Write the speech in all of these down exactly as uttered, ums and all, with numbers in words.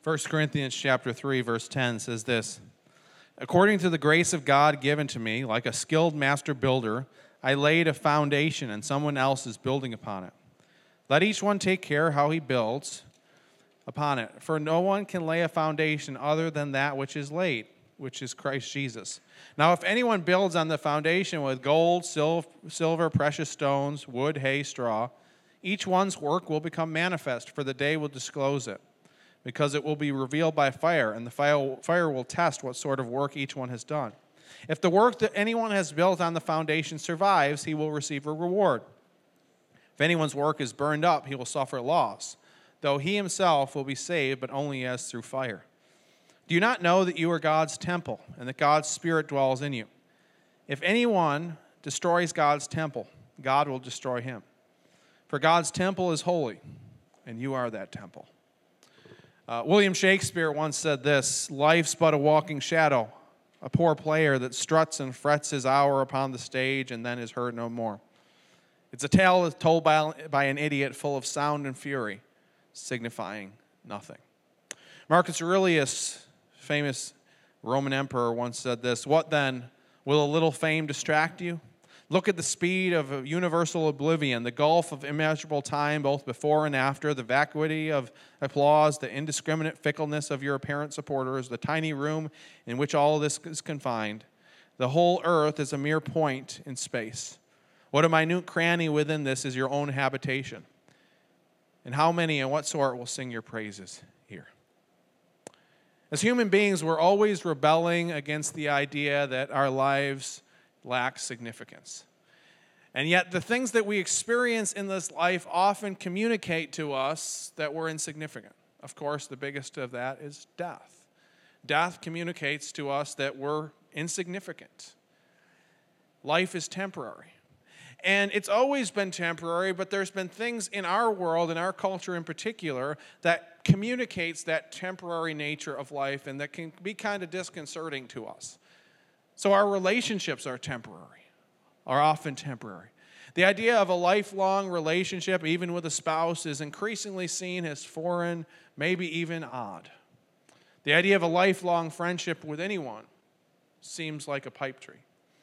First Corinthians chapter three, verse ten says this, "According to the grace of God given to me, like a skilled master builder, I laid a foundation and someone else is building upon it. Let each one take care how he builds upon it. For no one can lay a foundation other than that which is laid, which is Christ Jesus. Now if anyone builds on the foundation with gold, sil- silver, precious stones, wood, hay, straw, each one's work will become manifest, for the day will disclose it, because it will be revealed by fire, and the fire fire will test what sort of work each one has done. If the work that anyone has built on the foundation survives, he will receive a reward. If anyone's work is burned up, he will suffer loss, though he himself will be saved, but only as through fire. Do you not know that you are God's temple, and that God's Spirit dwells in you? If anyone destroys God's temple, God will destroy him. For God's temple is holy, and you are that temple." Uh, William Shakespeare once said this, "Life's but a walking shadow, a poor player that struts and frets his hour upon the stage and then is heard no more. It's a tale told by, by an idiot full of sound and fury, signifying nothing." Marcus Aurelius, famous Roman emperor, once said this, "What then? Will a little fame distract you? Look at the speed of universal oblivion, the gulf of immeasurable time both before and after, the vacuity of applause, the indiscriminate fickleness of your apparent supporters, the tiny room in which all this is confined. The whole earth is a mere point in space. What a minute cranny within this is your own habitation. And how many and what sort will sing your praises here?" As human beings, we're always rebelling against the idea that our lives lack significance. And yet the things that we experience in this life often communicate to us that we're insignificant. Of course, the biggest of that is death. Death communicates to us that we're insignificant. Life is temporary. And it's always been temporary, but there's been things in our world, in our culture in particular, that communicates that temporary nature of life and that can be kind of disconcerting to us. So our relationships are temporary, are often temporary. The idea of a lifelong relationship, even with a spouse, is increasingly seen as foreign, maybe even odd. The idea of a lifelong friendship with anyone seems like a pipe dream.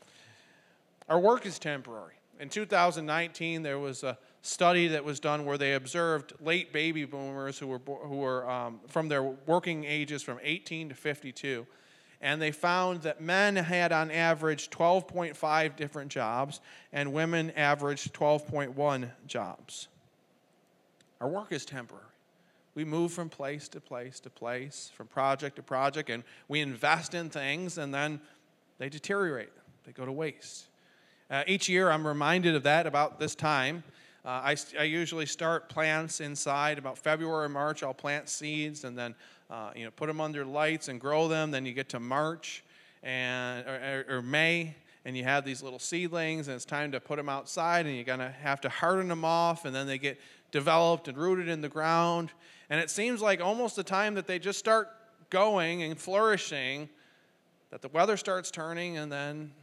Our work is temporary. In two thousand nineteen, there was a study that was done where they observed late baby boomers who were, who were um, from their working ages from eighteen to fifty-two. And they found that men had on average twelve point five different jobs, and women averaged twelve point one jobs. Our work is temporary. We move from place to place to place, from project to project, and we invest in things, and then they deteriorate. They go to waste. Uh, each year, I'm reminded of that about this time. Uh, I, I usually start plants inside about February or March. I'll plant seeds and then uh, you know put them under lights and grow them. Then you get to March and or, or May, and you have these little seedlings, and it's time to put them outside, and you're going to have to harden them off, and then they get developed and rooted in the ground. And it seems like almost the time that they just start going and flourishing, that the weather starts turning, and then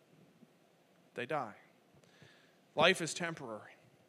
they die. Life is temporary.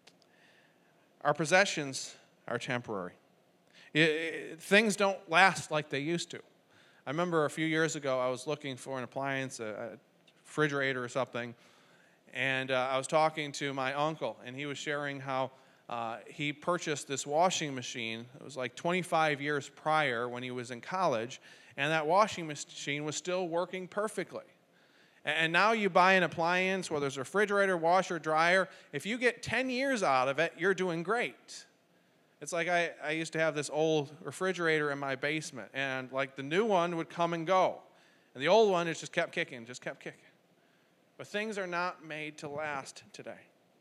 Our possessions are temporary. It, it, things don't last like they used to. I remember a few years ago, I was looking for an appliance, a, a refrigerator or something, and uh, I was talking to my uncle, and he was sharing how uh, he purchased this washing machine. It was like twenty-five years prior when he was in college, and that washing machine was still working perfectly. And now you buy an appliance, whether it's a refrigerator, washer, dryer, if you get ten years out of it, you're doing great. It's like I, I used to have this old refrigerator in my basement, and like the new one would come and go. And the old one, it just kept kicking, just kept kicking. But things are not made to last today.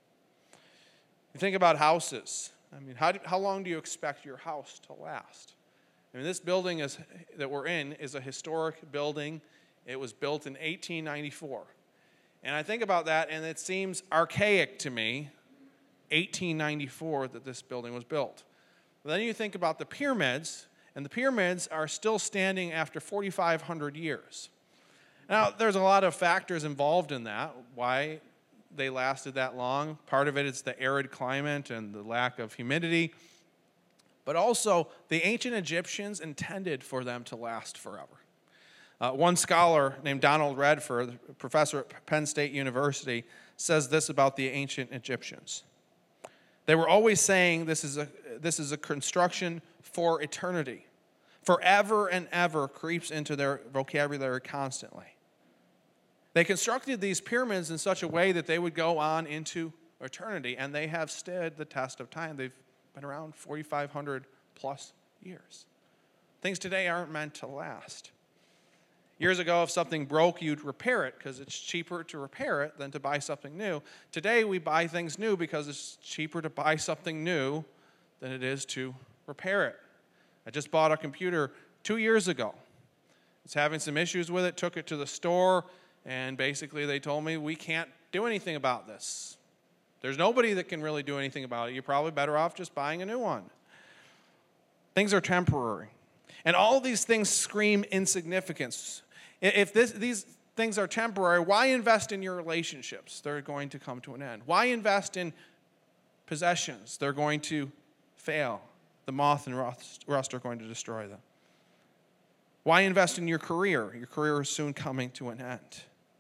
You think about houses. I mean, how, do, how long do you expect your house to last? I mean, this building is, that we're in is a historic building. It was built in eighteen ninety-four. And I think about that, and it seems archaic to me, eighteen ninety-four, that this building was built. But then you think about the pyramids, and the pyramids are still standing after forty-five hundred years. Now, there's a lot of factors involved in that, why they lasted that long. Part of it is the arid climate and the lack of humidity. But also, the ancient Egyptians intended for them to last forever. Uh, one scholar named Donald Redford, professor at Penn State University, says this about the ancient Egyptians. They were always saying this is a, this is a construction for eternity. Forever and ever creeps into their vocabulary constantly. They constructed these pyramids in such a way that they would go on into eternity, and they have stood the test of time. They've been around forty-five hundred plus years. Things today aren't meant to last. Years ago, if something broke, you'd repair it because it's cheaper to repair it than to buy something new. Today, we buy things new because it's cheaper to buy something new than it is to repair it. I just bought a computer two years ago. It's having some issues with it, took it to the store, and basically they told me we can't do anything about this. There's nobody that can really do anything about it. You're probably better off just buying a new one. Things are temporary. And all these things scream insignificance. If this, these things are temporary, why invest in your relationships? They're going to come to an end. Why invest in possessions? They're going to fail. The moth and rust, rust are going to destroy them. Why invest in your career? Your career is soon coming to an end.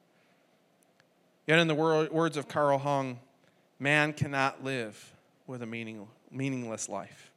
Yet in the wor- words of Carl Hung, man cannot live with a meaning, meaningless life.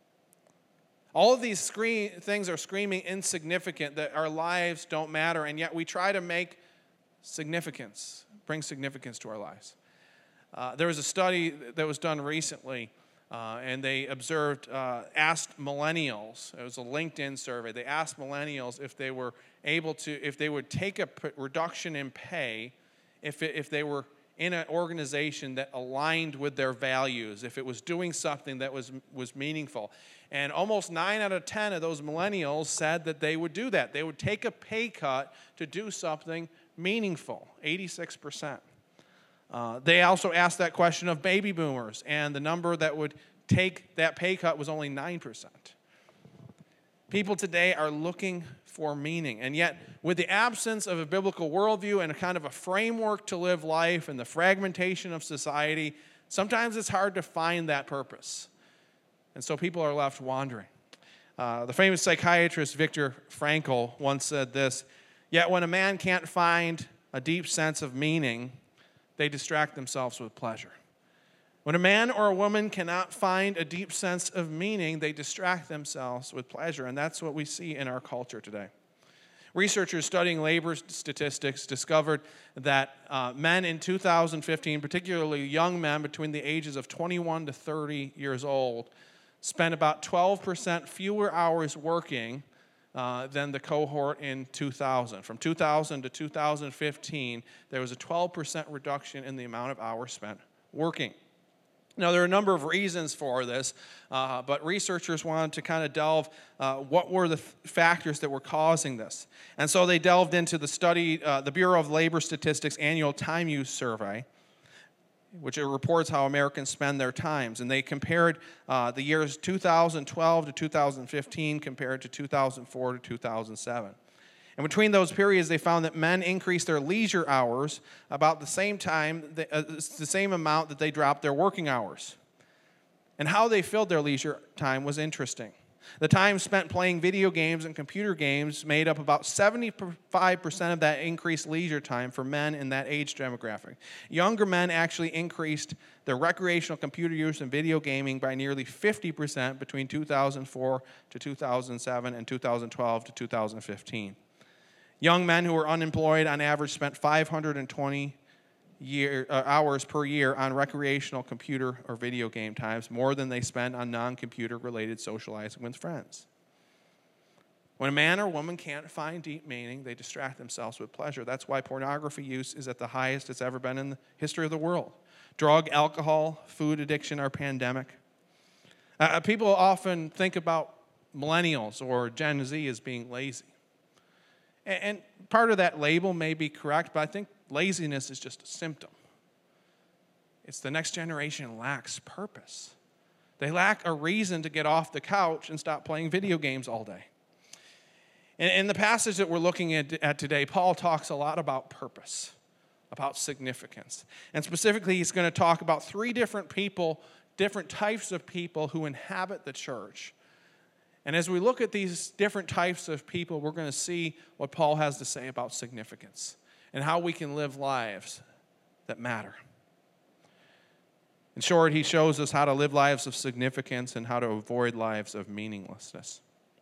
All of these screen, things are screaming insignificant, that our lives don't matter, and yet we try to make significance, bring significance to our lives. Uh, there was a study that was done recently, uh, and they observed, uh, asked millennials, it was a LinkedIn survey, they asked millennials if they were able to, if they would take a p- reduction in pay if, it, if they were in an organization that aligned with their values, if it was doing something that was, was meaningful. And almost nine out of ten of those millennials said that they would do that. They would take a pay cut to do something meaningful, eighty-six percent. Uh, they also asked that question of baby boomers, and the number that would take that pay cut was only nine percent. People today are looking for meaning, and yet with the absence of a biblical worldview and a kind of a framework to live life and the fragmentation of society, sometimes it's hard to find that purpose. And so people are left wandering. Uh, the famous psychiatrist Viktor Frankl once said this, "Yet when a man can't find a deep sense of meaning, they distract themselves with pleasure." When a man or a woman cannot find a deep sense of meaning, they distract themselves with pleasure, and that's what we see in our culture today. Researchers studying labor statistics discovered that uh, men in two thousand fifteen, particularly young men between the ages of twenty-one to thirty years old, spent about twelve percent fewer hours working uh, than the cohort in two thousand. From two thousand to two thousand fifteen, there was a twelve percent reduction in the amount of hours spent working. Now, there are a number of reasons for this, uh, but researchers wanted to kind of delve uh, what were the f- factors that were causing this. And so they delved into the study, uh, the Bureau of Labor Statistics annual time use survey, which it reports how Americans spend their times. And they compared uh, the years two thousand twelve to two thousand fifteen compared to two thousand four to two thousand seven. And between those periods, they found that men increased their leisure hours about the same time, uh, the same amount that they dropped their working hours. And how they filled their leisure time was interesting. The time spent playing video games and computer games made up about seventy-five percent of that increased leisure time for men in that age demographic. Younger men actually increased their recreational computer use and video gaming by nearly fifty percent between two thousand four to two thousand seven and two thousand twelve to two thousand fifteen. Young men who were unemployed on average spent five hundred twenty year, uh, hours per year on recreational computer or video game times, more than they spend on non-computer related socializing with friends. When a man or woman can't find deep meaning, they distract themselves with pleasure. That's why pornography use is at the highest it's ever been in the history of the world. Drug, alcohol, food addiction are pandemic. Uh, people often think about millennials or Gen Z as being lazy. And part of that label may be correct, but I think laziness is just a symptom. It's the next generation lacks purpose. They lack a reason to get off the couch and stop playing video games all day. In the passage that we're looking at today, Paul talks a lot about purpose, about significance. And specifically, he's going to talk about three different people, different types of people who inhabit the church And as we look at these different types of people, we're going to see what Paul has to say about significance and how we can live lives that matter. In short, he shows us how to live lives of significance and how to avoid lives of meaninglessness.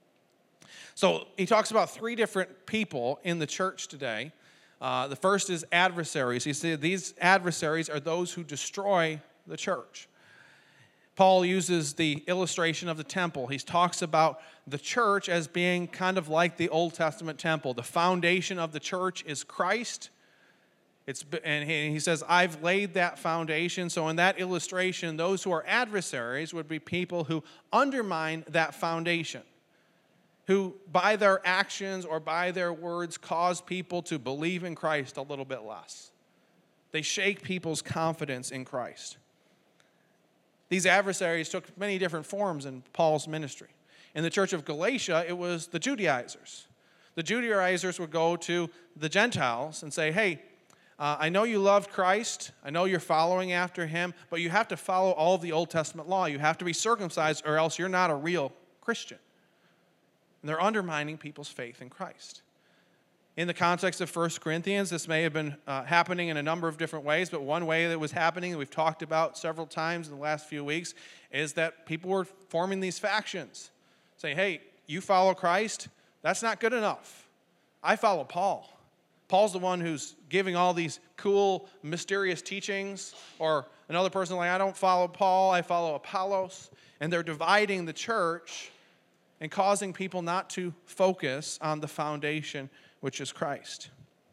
So he talks about three different people in the church today. Uh, the first is adversaries. He said these adversaries are those who destroy the church. Paul uses the illustration of the temple. He talks about the church as being kind of like the Old Testament temple. The foundation of the church is Christ. It's, and he says, I've laid that foundation. So in that illustration, those who are adversaries would be people who undermine that foundation, who by their actions or by their words cause people to believe in Christ a little bit less. They shake people's confidence in Christ. These adversaries took many different forms in Paul's ministry. In the church of Galatia, it was the Judaizers. The Judaizers would go to the Gentiles and say, hey, uh, I know you loved Christ. I know you're following after him, but you have to follow all of the Old Testament law. You have to be circumcised or else you're not a real Christian. And they're undermining people's faith in Christ. In the context of First Corinthians, this may have been uh, happening in a number of different ways, but one way that it was happening that we've talked about several times in the last few weeks is that people were forming these factions, saying, hey, you follow Christ, that's not good enough. I follow Paul. Paul's the one who's giving all these cool, mysterious teachings, or another person like, I don't follow Paul, I follow Apollos, and they're dividing the church and causing people not to focus on the foundation, which is Christ.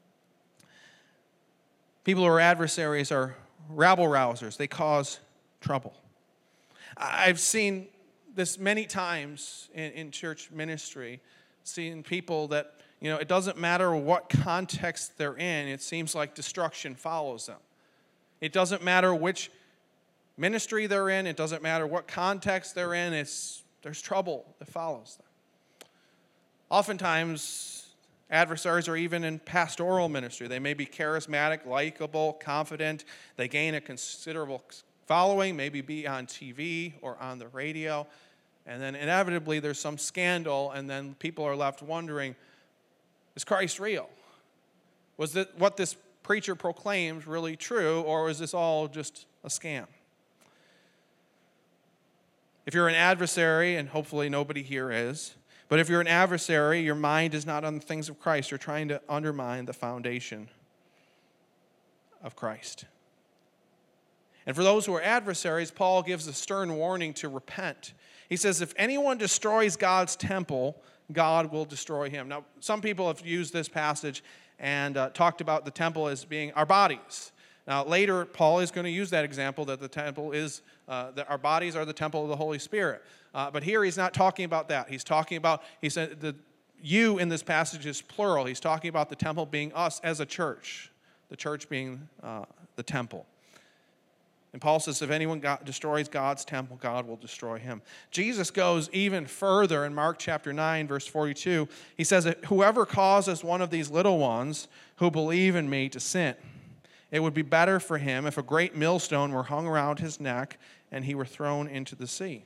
People who are adversaries are rabble-rousers. They cause trouble. I've seen this many times in, in church ministry, seeing people that, you know, it doesn't matter what context they're in, it seems like destruction follows them. It doesn't matter which ministry they're in, it doesn't matter what context they're in, it's there's trouble that follows them. Oftentimes, adversaries are even in pastoral ministry. They may be charismatic, likable, confident. They gain a considerable following, maybe be on T V or on the radio. And then inevitably there's some scandal, and then people are left wondering, is Christ real? Was that what this preacher proclaims really true, or is this all just a scam? If you're an adversary, and hopefully nobody here is, but if you're an adversary, your mind is not on the things of Christ. You're trying to undermine the foundation of Christ. And for those who are adversaries, Paul gives a stern warning to repent. He says, if anyone destroys God's temple, God will destroy him. Now, some people have used this passage and uh, talked about the temple as being our bodies. Now, later, Paul is going to use that example that the temple is, uh, that our bodies are the temple of the Holy Spirit. Uh, but here he's not talking about that. He's talking about, he said, the you in this passage is plural. He's talking about the temple being us as a church, the church being uh, the temple. And Paul says, if anyone God, destroys God's temple, God will destroy him. Jesus goes even further in Mark chapter nine, verse forty-two. He says, whoever causes one of these little ones who believe in me to sin, it would be better for him if a great millstone were hung around his neck and he were thrown into the sea.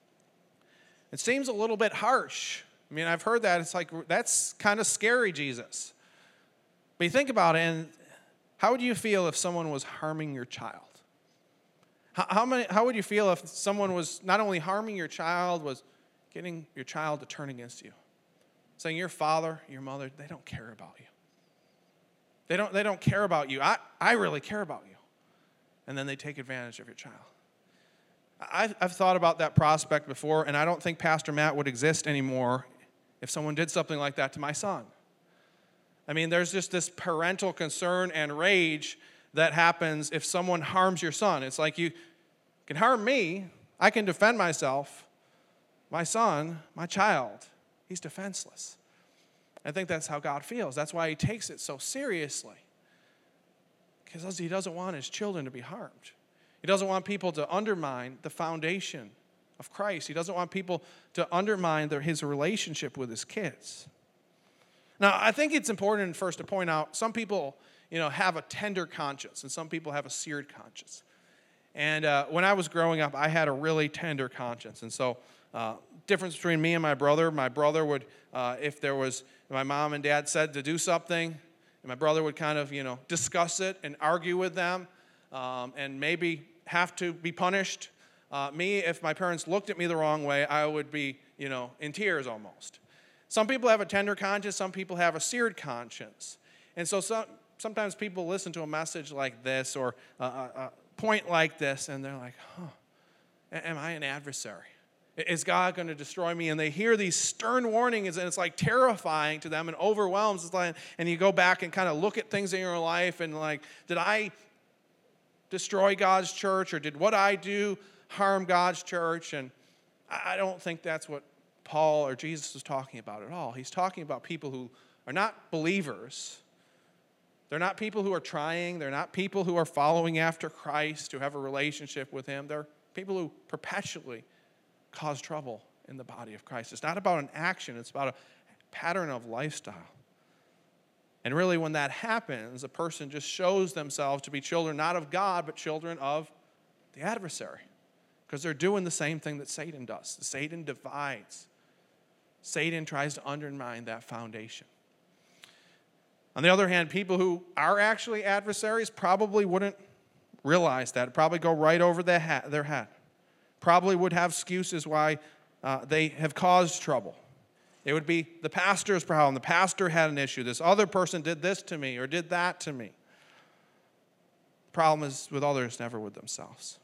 It seems a little bit harsh. I mean, I've heard that. It's like, that's kind of scary, Jesus. But you think about it, and how would you feel if someone was harming your child? How, how, many, how would you feel if someone was not only harming your child, was getting your child to turn against you? Saying your father, your mother, they don't care about you. They don't, they don't care about you. I, I really care about you. And then they take advantage of your child. I've, I've thought about that prospect before, and I don't think Pastor Matt would exist anymore if someone did something like that to my son. I mean, there's just this parental concern and rage that happens if someone harms your son. It's like, you can harm me, I can defend myself. My son, my child, he's defenseless. I think that's how God feels. That's why he takes it so seriously. Because he doesn't want his children to be harmed. He doesn't want people to undermine the foundation of Christ. He doesn't want people to undermine their, his relationship with his kids. Now, I think it's important first to point out, some people, you know, have a tender conscience, and some people have a seared conscience. And uh, when I was growing up, I had a really tender conscience. And so uh, difference between me and my brother. My brother would, uh, if there was, my mom and dad said to do something, and my brother would kind of, you know, discuss it and argue with them, um, and maybe have to be punished. Uh, me, if my parents looked at me the wrong way, I would be, you know, in tears almost. Some people have a tender conscience. Some people have a seared conscience. And so some, sometimes people listen to a message like this or a, a, a point like this, and they're like, huh, am I an adversary? Is God going to destroy me? And they hear these stern warnings, and it's like terrifying to them and overwhelms. It's like, and you go back and kind of look at things in your life and like, did I destroy God's church, or did what I do harm God's church? And I don't think that's what Paul or Jesus is talking about at all. He's talking about people who are not believers. They're not people who are trying. They're not people who are following after Christ, who have a relationship with him. They're people who perpetually cause trouble in the body of Christ. It's not about an action. It's about a pattern of lifestyle. And really, when that happens, a person just shows themselves to be children not of God, but children of the adversary, because they're doing the same thing that Satan does. Satan divides. Satan tries to undermine that foundation. On the other hand, people who are actually adversaries probably wouldn't realize that. It'd probably go right over their head. Their head. Probably would have excuses why uh, they have caused trouble. It would be the pastor's problem. The pastor had an issue. This other person did this to me or did that to me. The problem is with others, never with themselves.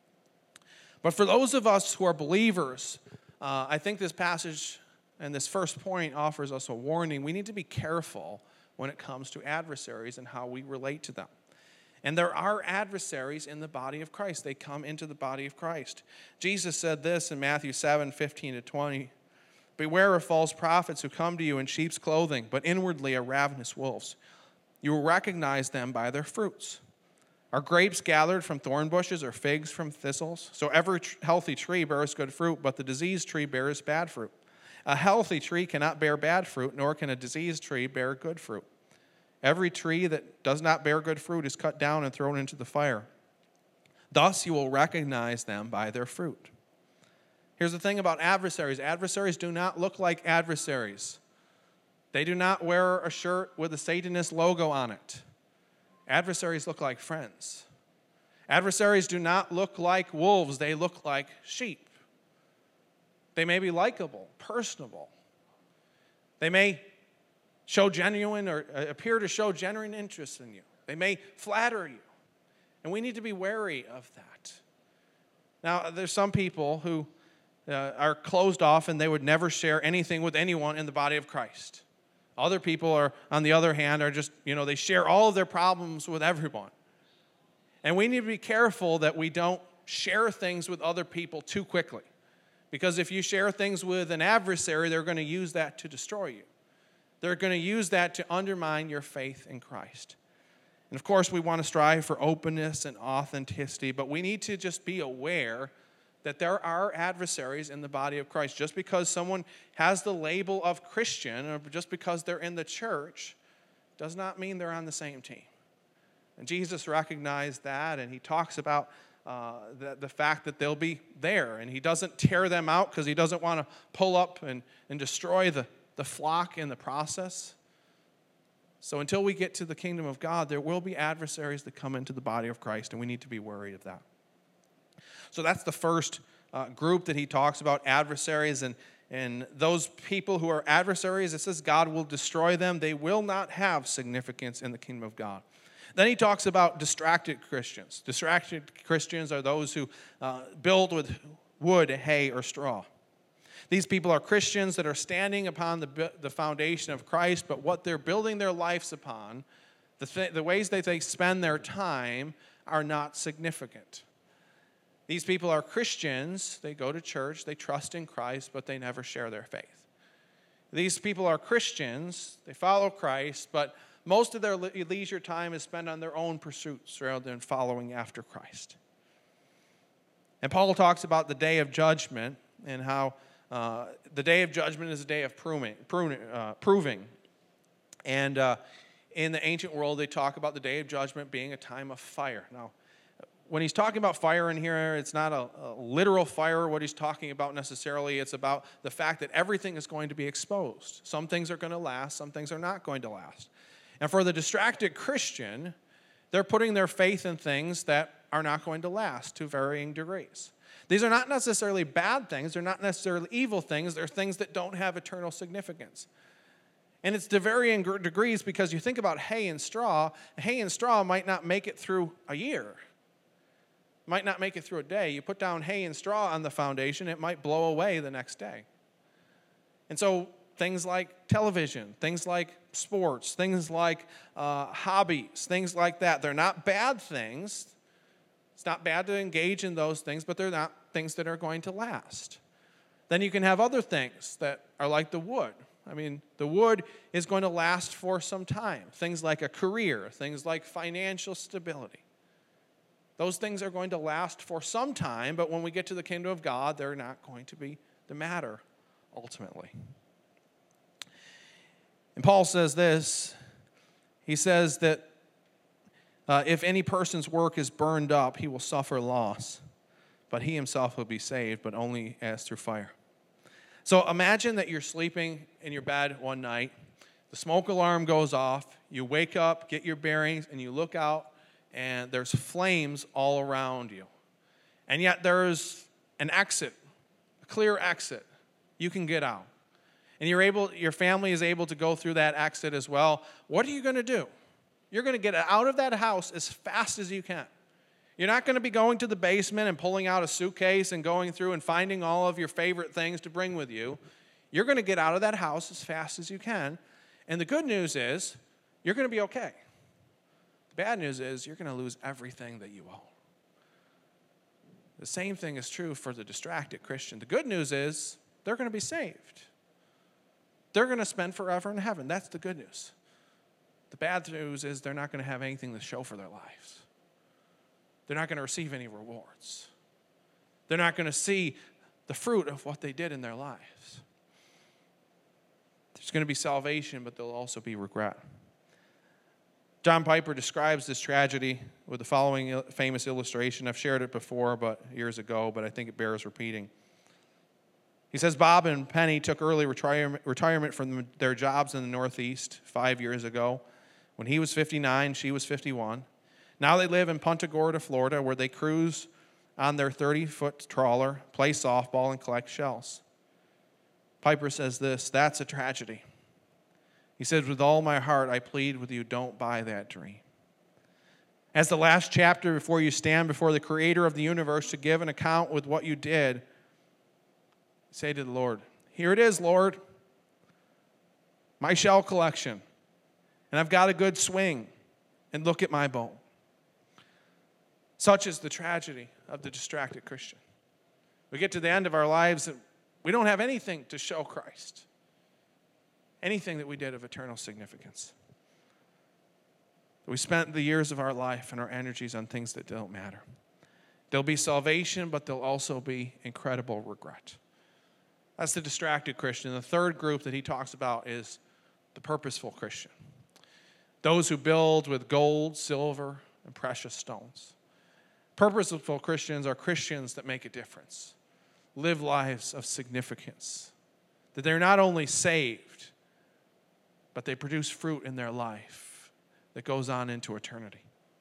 But for those of us who are believers, uh, I think this passage and this first point offers us a warning. We need to be careful when it comes to adversaries and how we relate to them. And there are adversaries in the body of Christ. They come into the body of Christ. Jesus said this in Matthew seven, fifteen to twenty. Beware of false prophets who come to you in sheep's clothing, but inwardly are ravenous wolves. You will recognize them by their fruits. Are grapes gathered from thorn bushes or figs from thistles? So every tr- healthy tree bears good fruit, but the diseased tree bears bad fruit. A healthy tree cannot bear bad fruit, nor can a diseased tree bear good fruit. Every tree that does not bear good fruit is cut down and thrown into the fire. Thus you will recognize them by their fruit. Here's the thing about adversaries. Adversaries do not look like adversaries. They do not wear a shirt with a Satanist logo on it. Adversaries look like friends. Adversaries do not look like wolves. They look like sheep. They may be likable, personable. They may show genuine or appear to show genuine interest in you. They may flatter you. And we need to be wary of that. Now, there's some people who uh, are closed off and they would never share anything with anyone in the body of Christ. Other people are, on the other hand, are just, you know, they share all of their problems with everyone. And we need to be careful that we don't share things with other people too quickly. Because if you share things with an adversary, they're going to use that to destroy you. They're going to use that to undermine your faith in Christ. And of course, we want to strive for openness and authenticity, but we need to just be aware that there are adversaries in the body of Christ. Just because someone has the label of Christian, or just because they're in the church, does not mean they're on the same team. And Jesus recognized that, and he talks about uh, the, the fact that they'll be there. And he doesn't tear them out because he doesn't want to pull up and, and destroy the, the flock in the process. So until we get to the kingdom of God, there will be adversaries that come into the body of Christ, and we need to be worried of that. So that's the first uh, group that he talks about, adversaries. And, and those people who are adversaries, it says God will destroy them. They will not have significance in the kingdom of God. Then he talks about distracted Christians. Distracted Christians are those who uh, build with wood, hay, or straw. These people are Christians that are standing upon the, the foundation of Christ, but what they're building their lives upon, the, th- the ways that they spend their time, are not significant. These people are Christians. They go to church, they trust in Christ, but they never share their faith. These people are Christians. They follow Christ, but most of their le- leisure time is spent on their own pursuits rather than following after Christ. And Paul talks about the day of judgment and how uh, the day of judgment is a day of pruning, pruning, uh, proving. And uh, in the ancient world, they talk about the day of judgment being a time of fire. Now, when he's talking about fire in here, it's not a, a literal fire, what he's talking about necessarily. It's about the fact that everything is going to be exposed. Some things are going to last, some things are not going to last. And for the distracted Christian, they're putting their faith in things that are not going to last to varying degrees. These are not necessarily bad things. They're not necessarily evil things. They're things that don't have eternal significance. And it's to varying degrees because you think about hay and straw. Hay and straw might not make it through a year. Might not make it through a day. You put down hay and straw on the foundation, it might blow away the next day. And so things like television, things like sports, things like uh, hobbies, things like that, they're not bad things. It's not bad to engage in those things, but they're not things that are going to last. Then you can have other things that are like the wood. I mean, the wood is going to last for some time. Things like a career, things like financial stability. Those things are going to last for some time, but when we get to the kingdom of God, they're not going to be the matter ultimately. And Paul says this. He says that uh, if any person's work is burned up, he will suffer loss, but he himself will be saved, but only as through fire. So imagine that you're sleeping in your bed one night. The smoke alarm goes off. You wake up, get your bearings, and you look out, and there's flames all around you. And yet there's an exit, a clear exit. You can get out. And you're able, your family is able to go through that exit as well. What are you going to do? You're going to get out of that house as fast as you can. You're not going to be going to the basement and pulling out a suitcase and going through and finding all of your favorite things to bring with you. You're going to get out of that house as fast as you can. And the good news is you're going to be okay. The bad news is you're going to lose everything that you own. The same thing is true for the distracted Christian. The good news is they're going to be saved. They're going to spend forever in heaven. That's the good news. The bad news is they're not going to have anything to show for their lives. They're not going to receive any rewards. They're not going to see the fruit of what they did in their lives. There's going to be salvation, but there'll also be regret. John Piper describes this tragedy with the following famous illustration. I've shared it before, but years ago, but I think it bears repeating. He says, Bob and Penny took early retirement, retirement from their jobs in the Northeast five years ago. When he was fifty-nine, she was fifty-one. Now they live in Punta Gorda, Florida, where they cruise on their thirty-foot trawler, play softball, and collect shells. Piper says this, that's a tragedy. He says, with all my heart, I plead with you, don't buy that dream. As the last chapter before you stand before the creator of the universe to give an account with what you did, say to the Lord, here it is, Lord, my shell collection, and I've got a good swing, and look at my bow. Such is the tragedy of the distracted Christian. We get to the end of our lives and we don't have anything to show Christ. Anything that we did of eternal significance. We spent the years of our life and our energies on things that don't matter. There'll be salvation, but there'll also be incredible regret. That's the distracted Christian. The third group that he talks about is the purposeful Christian. Those who build with gold, silver, and precious stones. Purposeful Christians are Christians that make a difference, live lives of significance, that they're not only saved, but they produce fruit in their life that goes on into eternity.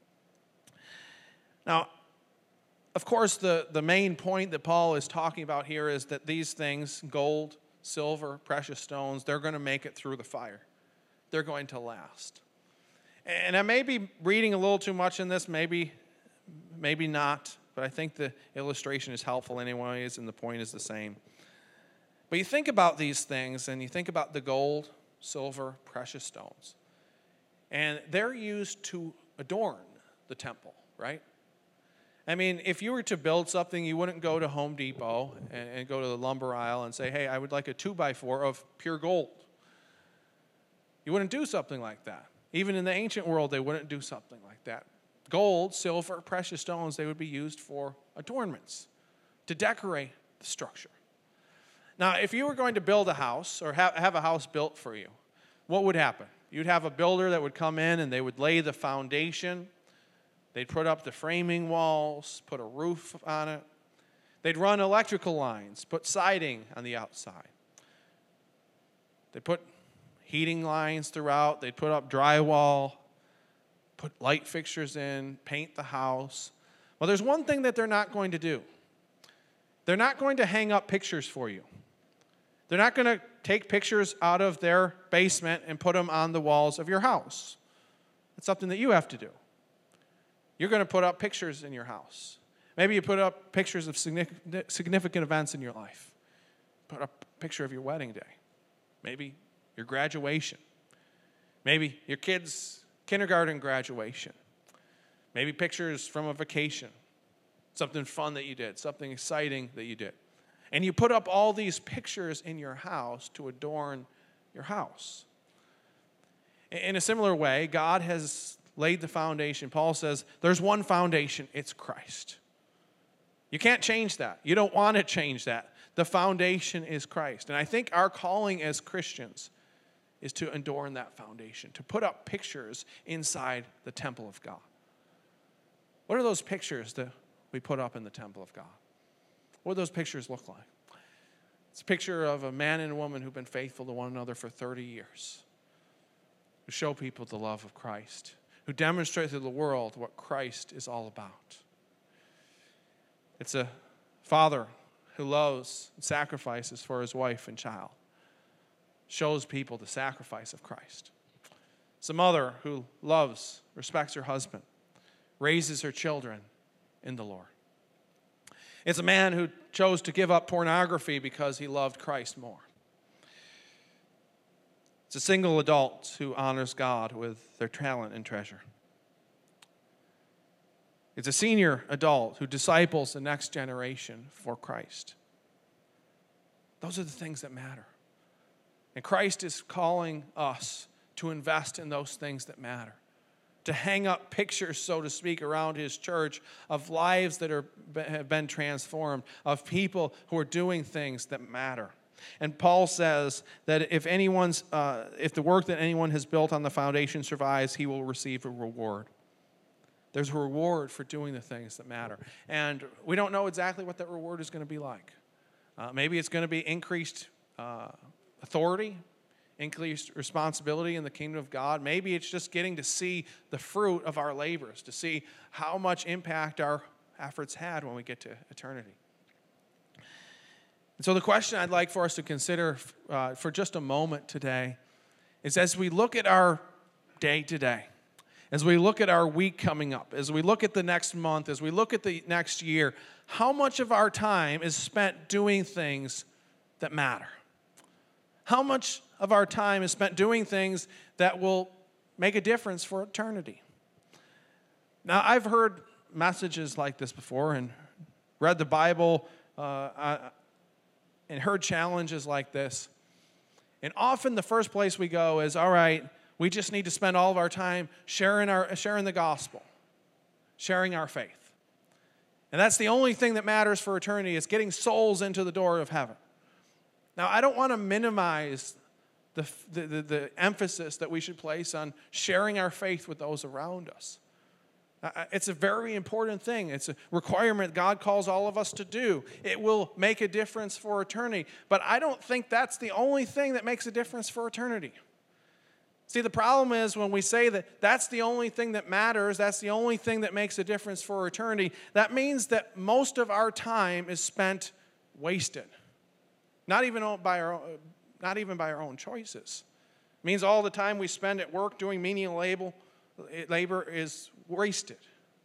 Now, of course, the, the main point that Paul is talking about here is that these things, gold, silver, precious stones, they're going to make it through the fire. They're going to last. And I may be reading a little too much in this, maybe, maybe not, but I think the illustration is helpful anyways, and the point is the same. But you think about these things, and you think about the gold, silver, precious stones. And they're used to adorn the temple, right? I mean, if you were to build something, you wouldn't go to Home Depot and, and go to the lumber aisle and say, hey, I would like a two by four of pure gold. You wouldn't do something like that. Even in the ancient world, they wouldn't do something like that. Gold, silver, precious stones, they would be used for adornments, to decorate the structure. Now, if you were going to build a house or have, have a house built for you, what would happen? You'd have a builder that would come in and they would lay the foundation They'd put up the framing walls, put a roof on it. They'd run electrical lines, put siding on the outside. They'd put heating lines throughout. They'd put up drywall, put light fixtures in, paint the house. Well, there's one thing that they're not going to do. They're not going to hang up pictures for you. They're not going to take pictures out of their basement and put them on the walls of your house. It's something that you have to do. You're going to put up pictures in your house. Maybe you put up pictures of significant events in your life. Put up a picture of your wedding day. Maybe your graduation. Maybe your kid's kindergarten graduation. Maybe pictures from a vacation. Something fun that you did, something exciting that you did. And you put up all these pictures in your house to adorn your house. In a similar way, God has laid the foundation. Paul says there's one foundation, it's Christ. You can't change that. You don't want to change that. The foundation is Christ. And I think our calling as Christians is to adorn that foundation, to put up pictures inside the temple of God. What are those pictures that we put up in the temple of God? What do those pictures look like? It's a picture of a man and a woman who've been faithful to one another for thirty years, who show people the love of Christ, who demonstrate to the world what Christ is all about. It's a father who loves and sacrifices for his wife and child, shows people the sacrifice of Christ. It's a mother who loves, respects her husband, raises her children in the Lord. It's a man who chose to give up pornography because he loved Christ more. It's a single adult who honors God with their talent and treasure. It's a senior adult who disciples the next generation for Christ. Those are the things that matter. And Christ is calling us to invest in those things that matter, to hang up pictures, so to speak, around his church of lives that are, have been transformed, of people who are doing things that matter. And Paul says that if anyone's, uh, if the work that anyone has built on the foundation survives, he will receive a reward. There's a reward for doing the things that matter. And we don't know exactly what that reward is going to be like. Uh, maybe it's going to be increased uh, authority, increased responsibility in the kingdom of God. Maybe it's just getting to see the fruit of our labors, to see how much impact our efforts had when we get to eternity. And so the question I'd like for us to consider uh, for just a moment today is, as we look at our day today, as we look at our week coming up, as we look at the next month, as we look at the next year, how much of our time is spent doing things that matter? How much of our time is spent doing things that will make a difference for eternity? Now, I've heard messages like this before and read the Bible uh, and heard challenges like this. And often the first place we go is, all right, we just need to spend all of our time sharing our sharing the gospel, sharing our faith. And that's the only thing that matters for eternity, is getting souls into the door of heaven. Now, I don't want to minimize the, the, the, the emphasis that we should place on sharing our faith with those around us. Uh, it's a very important thing. It's a requirement God calls all of us to do. It will make a difference for eternity. But I don't think that's the only thing that makes a difference for eternity. See, the problem is when we say that that's the only thing that matters, that's the only thing that makes a difference for eternity, that means that most of our time is spent wasted. Not even by our own, not even by our own choices. It means all the time we spend at work doing menial labor, labor is wasted.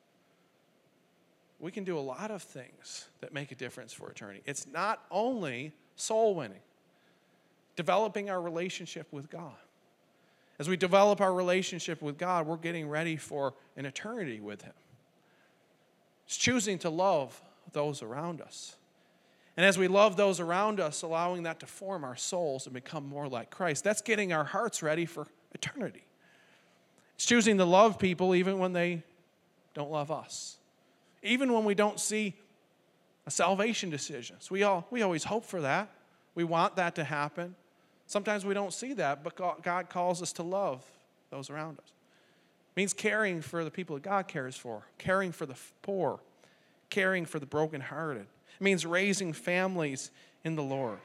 We can do a lot of things that make a difference for eternity. It's not only soul winning, developing our relationship with God. As we develop our relationship with God, we're getting ready for an eternity with Him. It's choosing to love those around us. And as we love those around us, allowing that to form our souls and become more like Christ, that's getting our hearts ready for eternity. It's choosing to love people even when they don't love us. Even when we don't see a salvation decision. So we all we always hope for that. We want that to happen. Sometimes we don't see that, but God calls us to love those around us. It means caring for the people that God cares for, caring for the poor, caring for the brokenhearted. It means raising families in the Lord.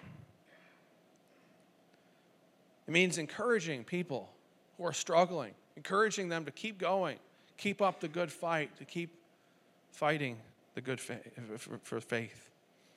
It means encouraging people who are struggling, encouraging them to keep going, keep up the good fight, to keep fighting the good faith, for faith.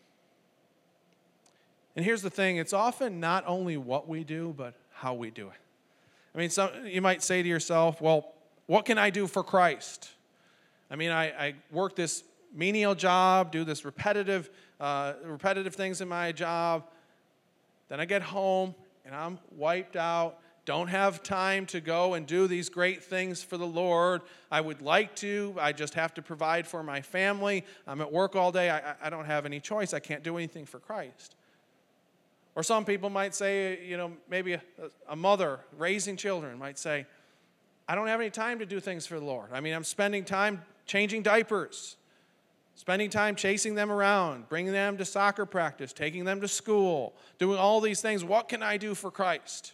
And here's the thing, it's often not only what we do, but how we do it. I mean, some, you might say to yourself, well, what can I do for Christ? I mean, I, I work this menial job, do this repetitive, uh, repetitive things in my job. Then I get home, and I'm wiped out, don't have time to go and do these great things for the Lord. I would like to. I just have to provide for my family. I'm at work all day. I, I don't have any choice. I can't do anything for Christ. Or some people might say, you know, maybe a, a mother raising children might say, I don't have any time to do things for the Lord. I mean, I'm spending time changing diapers, spending time chasing them around, bringing them to soccer practice, taking them to school, doing all these things. What can I do for Christ?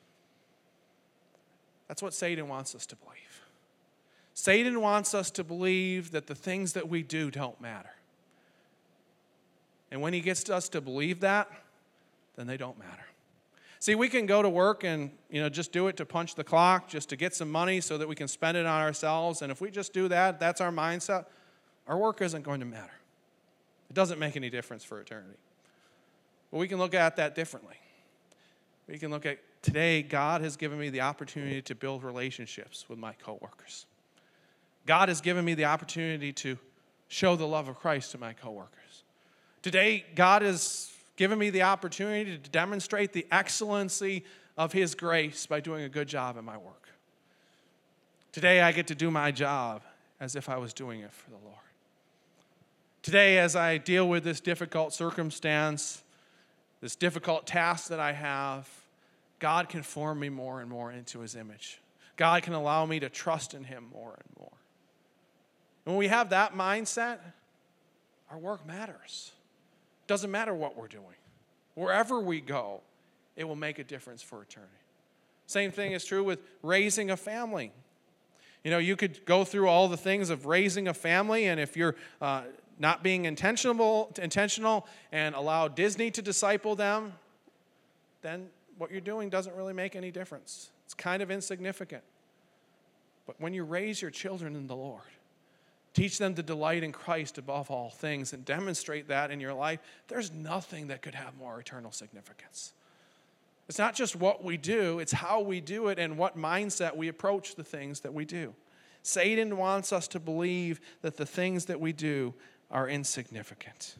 That's what Satan wants us to believe. Satan wants us to believe that the things that we do don't matter. And when he gets us to believe that, then they don't matter. See, we can go to work and, you know, just do it to punch the clock, just to get some money so that we can spend it on ourselves. And if we just do that, that's our mindset, our work isn't going to matter. It doesn't make any difference for eternity. But we can look at that differently. We can look at, today, God has given me the opportunity to build relationships with my coworkers. God has given me the opportunity to show the love of Christ to my coworkers. Today, God has given me the opportunity to demonstrate the excellency of his grace by doing a good job in my work. Today, I get to do my job as if I was doing it for the Lord. Today, as I deal with this difficult circumstance, this difficult task that I have, God can form me more and more into his image. God can allow me to trust in him more and more. And when we have that mindset, our work matters. It doesn't matter what we're doing. Wherever we go, it will make a difference for eternity. Same thing is true with raising a family. You know, you could go through all the things of raising a family, and if you're uh, not being intentional, intentional and allow Disney to disciple them, then what you're doing doesn't really make any difference. It's kind of insignificant. But when you raise your children in the Lord, teach them to delight in Christ above all things and demonstrate that in your life, there's nothing that could have more eternal significance. It's not just what we do, it's how we do it and what mindset we approach the things that we do. Satan wants us to believe that the things that we do are insignificant.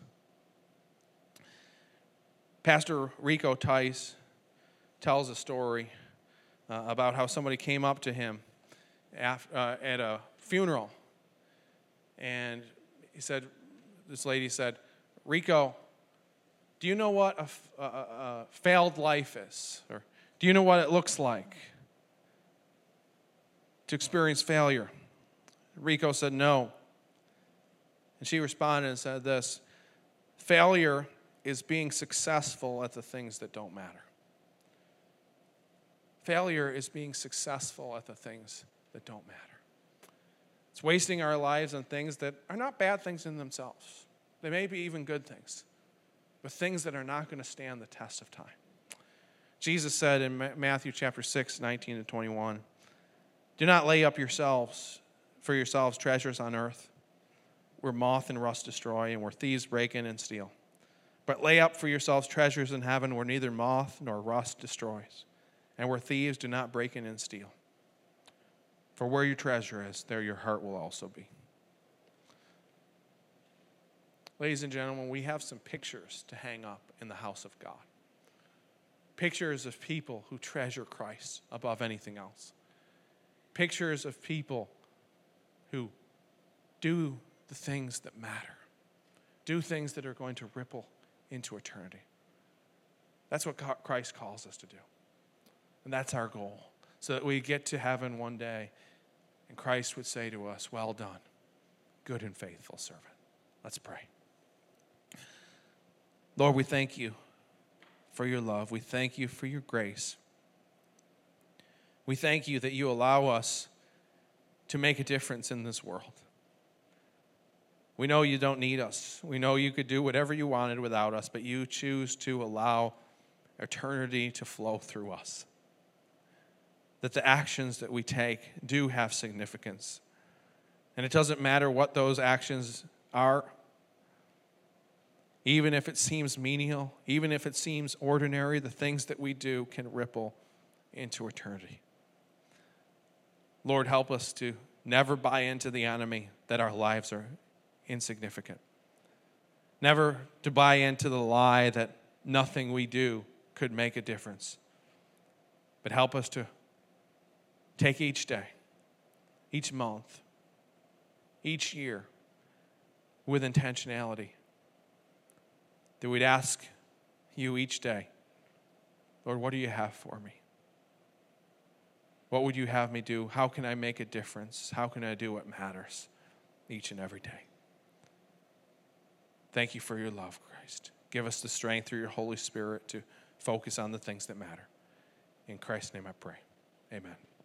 Pastor Rico Tice tells a story uh, about how somebody came up to him after, uh, at a funeral. And he said, this lady said, Rico, do you know what a, a, a failed life is? Or do you know what it looks like to experience failure? Rico said, no. And she responded and said this, failure is being successful at the things that don't matter. Failure is being successful at the things that don't matter. It's wasting our lives on things that are not bad things in themselves. They may be even good things, but things that are not going to stand the test of time. Jesus said in Matthew chapter six, nineteen to twenty-one, do not lay up yourselves for yourselves treasures on earth, where moth and rust destroy and where thieves break in and steal. But lay up for yourselves treasures in heaven where neither moth nor rust destroys, and where thieves do not break in and steal. For where your treasure is, there your heart will also be. Ladies and gentlemen, we have some pictures to hang up in the house of God. Pictures of people who treasure Christ above anything else. Pictures of people who do the things that matter. Do things that are going to ripple into eternity. That's what Christ calls us to do. And that's our goal. So that we get to heaven one day and Christ would say to us, well done, good and faithful servant. Let's pray. Lord, we thank you for your love. We thank you for your grace. We thank you that you allow us to make a difference in this world. We know you don't need us. We know you could do whatever you wanted without us, but you choose to allow eternity to flow through us. That the actions that we take do have significance. And it doesn't matter what those actions are, even if it seems menial, even if it seems ordinary, the things that we do can ripple into eternity. Lord, help us to never buy into the enemy that our lives are insignificant. Never to buy into the lie that nothing we do could make a difference. But help us to take each day, each month, each year with intentionality. That we'd ask you each day, Lord, what do you have for me? What would you have me do? How can I make a difference? How can I do what matters each and every day? Thank you for your love, Christ. Give us the strength through your Holy Spirit to focus on the things that matter. In Christ's name I pray. Amen.